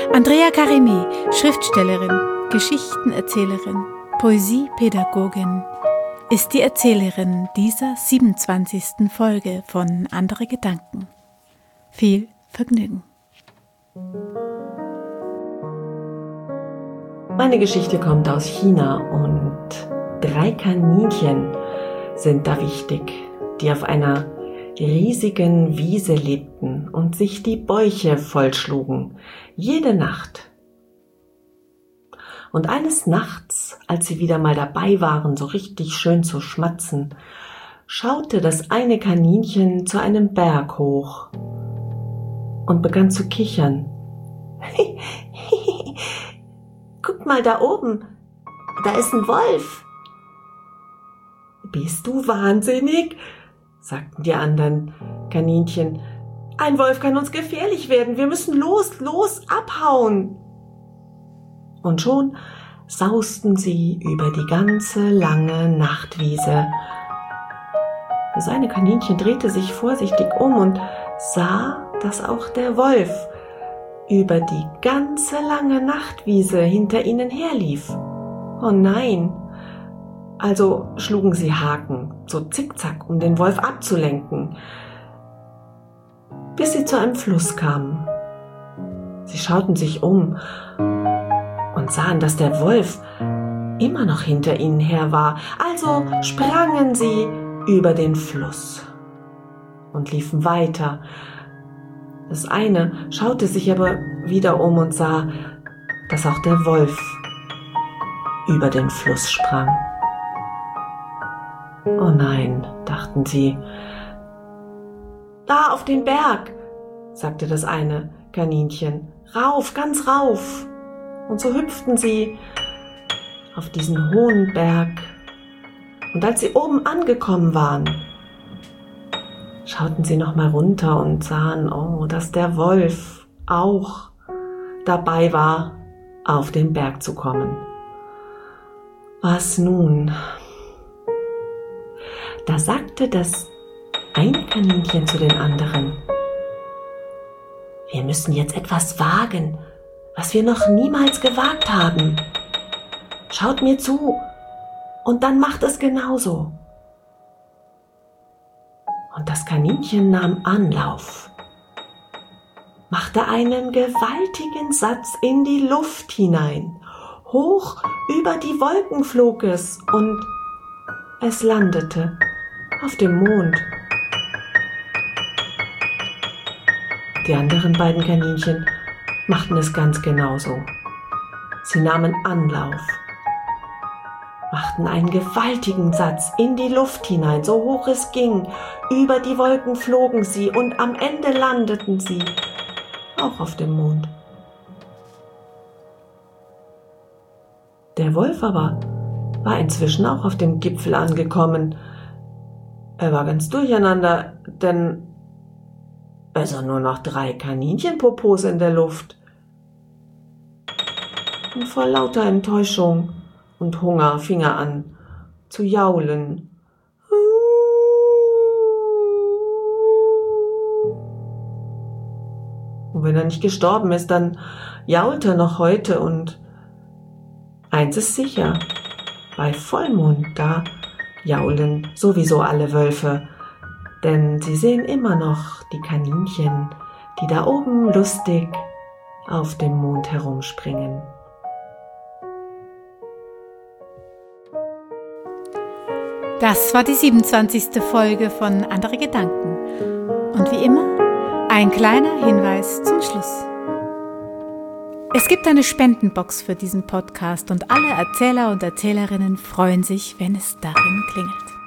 Andrea Karimi, Schriftstellerin, Geschichtenerzählerin, Poesiepädagogin, ist die Erzählerin dieser 27. Folge von Andere Gedanken. Viel Vergnügen. Meine Geschichte kommt aus China und 3 Kaninchen sind da wichtig, die auf einer riesigen Wiese lebten und sich die Bäuche vollschlugen, jede Nacht. Und eines Nachts, als sie wieder mal dabei waren, so richtig schön zu schmatzen, schaute das eine Kaninchen zu einem Berg hoch und begann zu kichern. Guck mal da oben, da ist ein Wolf. Bist du wahnsinnig? Sagten die anderen Kaninchen. Ein Wolf kann uns gefährlich werden, wir müssen los, abhauen. Und schon sausten sie über die ganze lange Nachtwiese. Das eine Kaninchen drehte sich vorsichtig um und sah, dass auch der Wolf über die ganze lange Nachtwiese hinter ihnen herlief. Oh nein! Also schlugen sie Haken, so zickzack, um den Wolf abzulenken, bis sie zu einem Fluss kamen. Sie schauten sich um und sahen, dass der Wolf immer noch hinter ihnen her war. Also sprangen sie über den Fluss und liefen weiter. Das eine schaute sich aber wieder um und sah, dass auch der Wolf über den Fluss sprang. Oh nein, dachten sie. Da auf den Berg, sagte das eine Kaninchen. Rauf, ganz rauf. Und so hüpften sie auf diesen hohen Berg. Und als sie oben angekommen waren, schauten sie noch mal runter und sahen, dass der Wolf auch dabei war, auf den Berg zu kommen. Was nun? Da sagte das eine Kaninchen zu den anderen: Wir müssen jetzt etwas wagen, was wir noch niemals gewagt haben. Schaut mir zu und dann macht es genauso. Und das Kaninchen nahm Anlauf, machte einen gewaltigen Satz in die Luft hinein. Hoch über die Wolken flog es und es landete auf dem Mond. Die anderen beiden Kaninchen machten es ganz genauso. Sie nahmen Anlauf, machten einen gewaltigen Satz in die Luft hinein, so hoch es ging. Über die Wolken flogen sie und am Ende landeten sie auch auf dem Mond. Der Wolf aber war inzwischen auch auf dem Gipfel angekommen. Er war ganz durcheinander, denn es sah nur noch 3 Kaninchenpopos in der Luft. Und vor lauter Enttäuschung und Hunger fing er an zu jaulen. Und wenn er nicht gestorben ist, dann jault er noch heute. Und eins ist sicher: Bei Vollmond, da jaulen sowieso alle Wölfe, denn sie sehen immer noch die Kaninchen, die da oben lustig auf dem Mond herumspringen. Das war die 27. Folge von Andere Gedanken. Und wie immer, ein kleiner Hinweis zum Schluss. Es gibt eine Spendenbox für diesen Podcast und alle Erzähler und Erzählerinnen freuen sich, wenn es darin klingelt.